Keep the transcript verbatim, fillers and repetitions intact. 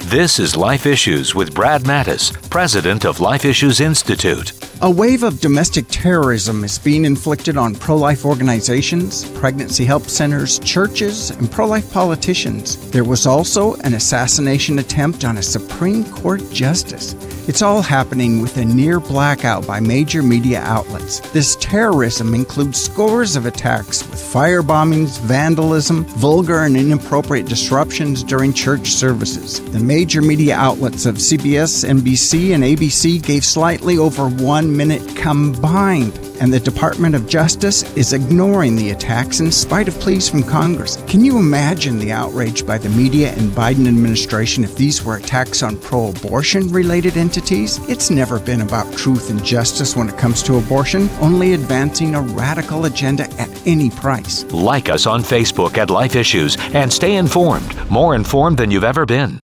This is Life Issues with Brad Mattis, president of Life Issues Institute. A wave of domestic terrorism is being inflicted on pro-life organizations, pregnancy help centers, churches, and pro-life politicians. There was also an assassination attempt on a Supreme Court justice. It's all happening with a near blackout by major media outlets. This terrorism includes scores of attacks with fire bombings, vandalism, vulgar and inappropriate disruptions during church services. The major media outlets of C B S, N B C, and A B C gave slightly over one minute combined, and the Department of Justice is ignoring the attacks in spite of pleas from Congress. Can you imagine the outrage by the media and Biden administration if these were attacks on pro-abortion related entities? It's never been about truth and justice when it comes to abortion, only advancing a radical agenda at any price. Like us on Facebook at Life Issues and stay informed, more informed than you've ever been.